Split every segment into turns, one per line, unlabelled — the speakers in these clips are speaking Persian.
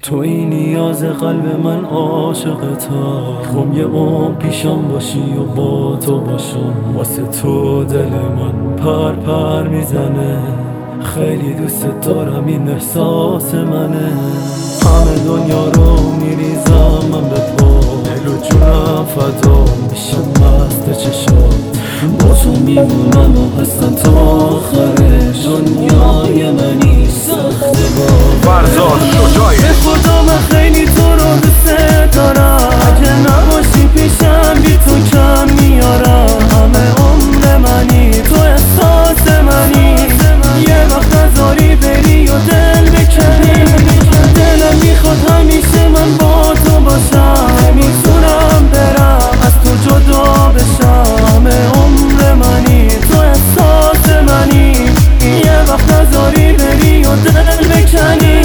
توی نیاز قلب من عاشق تا خوام یه عمر پیشم باشی و با تو باشم واسه تو دل من پر پر میزنه خیلی دوست دارم این احساس منه همه دنیا رو میریزم من به پا دل و جونم فدا میشم مست چشات با تو میمونم و هستم تا آخرش دنیای منی سخته با
فرزاد شجاعی
به خدا من خیلی تو رو دوست دارم اگه نباشی پیشم بی تو کم میارم همه عمر منی تو احساس منی یه وقت نذاری بری و دل بکنی دلم میخواد همیشه من با تو باشم نمیتونم برم از تو جدا بشم همه عمر منی تو احساس منی یه وقت نذاری بری و دل بکنی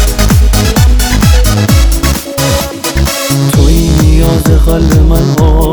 قلب من